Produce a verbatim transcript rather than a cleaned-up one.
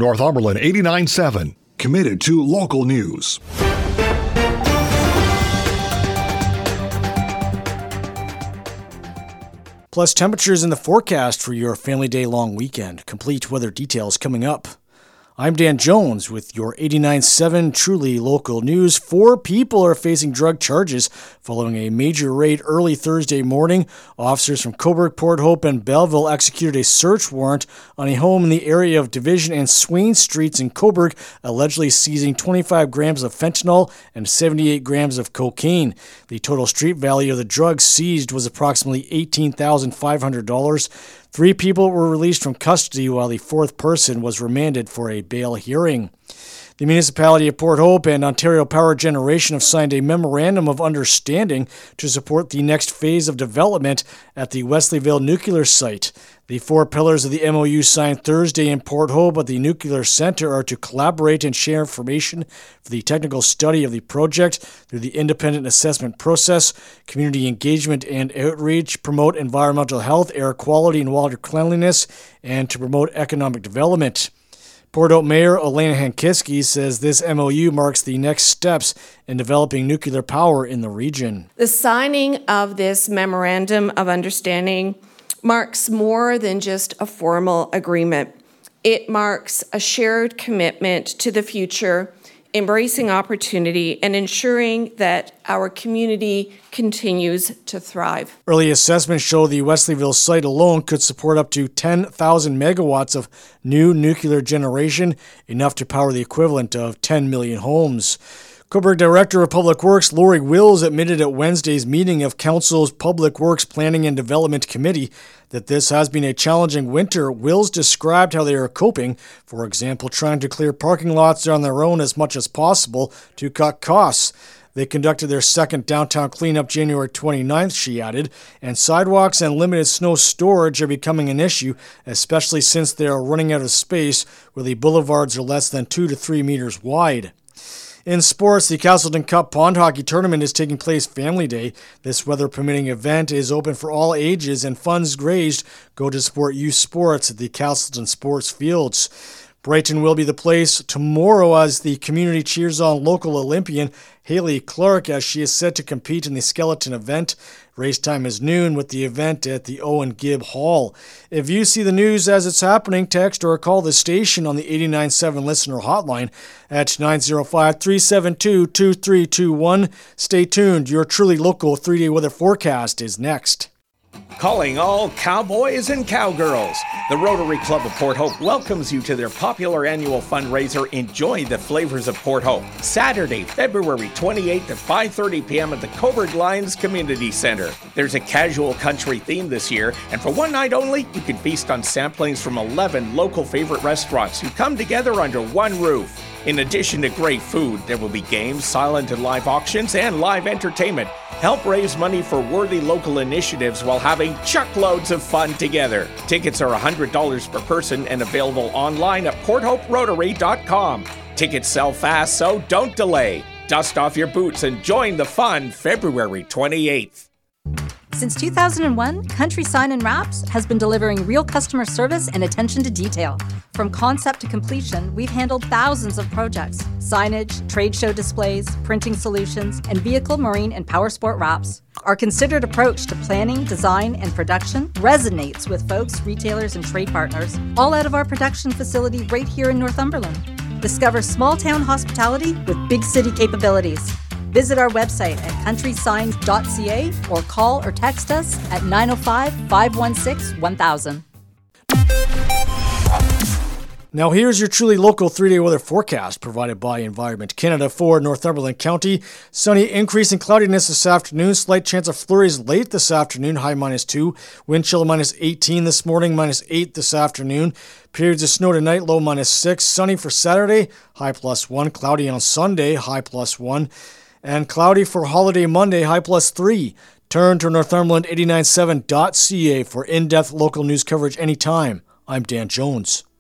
Northumberland eighty-nine seven, committed to local news. Plus temperatures in the forecast for your family day long weekend. Complete weather details coming up. I'm Dan Jones with your eighty-nine seven truly local news. Four people are facing drug charges following a major raid early Thursday morning. Officers from Cobourg, Port Hope, and Belleville executed a search warrant on a home in the area of Division and Swain Streets in Cobourg, allegedly seizing twenty-five grams of fentanyl and seventy-eight grams of cocaine. The total street value of the drugs seized was approximately eighteen thousand five hundred dollars. Three people were released from custody while the fourth person was remanded for a bail hearing. The municipality of Port Hope and Ontario Power Generation have signed a memorandum of understanding to support the next phase of development at the Wesleyville nuclear site. The four pillars of the M O U signed Thursday in Port Hope at the Nuclear Center are to collaborate and share information for the technical study of the project through the independent assessment process, community engagement and outreach, promote environmental health, air quality, and water cleanliness, and to promote economic development. Port Hope Mayor Elena Hankiski says this M O U marks the next steps in developing nuclear power in the region. The signing of this memorandum of understanding marks more than just a formal agreement. It marks a shared commitment to the future, embracing opportunity, and ensuring that our community continues to thrive. Early assessments show the Wesleyville site alone could support up to ten thousand megawatts of new nuclear generation, enough to power the equivalent of ten million homes. Cobourg Director of Public Works Lori Wills admitted at Wednesday's meeting of Council's Public Works Planning and Development Committee that this has been a challenging winter. Wills described how they are coping, for example, trying to clear parking lots on their own as much as possible to cut costs. They conducted their second downtown cleanup January twenty-ninth, she added, and sidewalks and limited snow storage are becoming an issue, especially since they are running out of space where the boulevards are less than two to three meters wide. In sports, the Castleton Cup Pond Hockey Tournament is taking place Family Day. This weather-permitting event is open for all ages, and funds raised go to support youth sports at the Castleton Sports Fields. Brighton will be the place tomorrow as the community cheers on local Olympian Haley Clark as she is set to compete in the skeleton event. Race time is noon with the event at the Owen Gibb Hall. If you see the news as it's happening, text or call the station on the eighty-nine seven listener hotline at nine oh five, three seven two, two three two one. Stay tuned. Your truly local three-day weather forecast is next. Calling all cowboys and cowgirls. The Rotary Club of Port Hope welcomes you to their popular annual fundraiser, Enjoy the Flavors of Port Hope, Saturday, February twenty-eighth at five thirty p.m. at the Cobourg Lions Community Center. There's a casual country theme this year, and for one night only, you can feast on samplings from eleven local favorite restaurants who come together under one roof. In addition to great food, there will be games, silent and live auctions, and live entertainment. Help raise money for worthy local initiatives while having chuckloads of fun together. Tickets are one hundred dollars per person and available online at port hope rotary dot com. Tickets sell fast, so don't delay. Dust off your boots and join the fun February twenty-eighth. Since two thousand one, Country Sign and Wraps has been delivering real customer service and attention to detail. From concept to completion, we've handled thousands of projects: signage, trade show displays, printing solutions, and vehicle, marine, and power sport wraps. Our considered approach to planning, design, and production resonates with folks, retailers, and trade partners, all out of our production facility right here in Northumberland. Discover small town hospitality with big city capabilities. Visit our website at country signs dot c a or call or text us at nine oh five, five one six, one thousand. Now here's your truly local three-day weather forecast provided by Environment Canada for Northumberland County. Sunny, increasing cloudiness this afternoon. Slight chance of flurries late this afternoon, high minus two. Wind chill minus eighteen this morning, minus eight this afternoon. Periods of snow tonight, low minus six. Sunny for Saturday, high plus one. Cloudy on Sunday, high plus one. And cloudy for holiday Monday, high plus three. Turn to Northumberland eighty-nine seven dot c a for in-depth local news coverage anytime. I'm Dan Jones.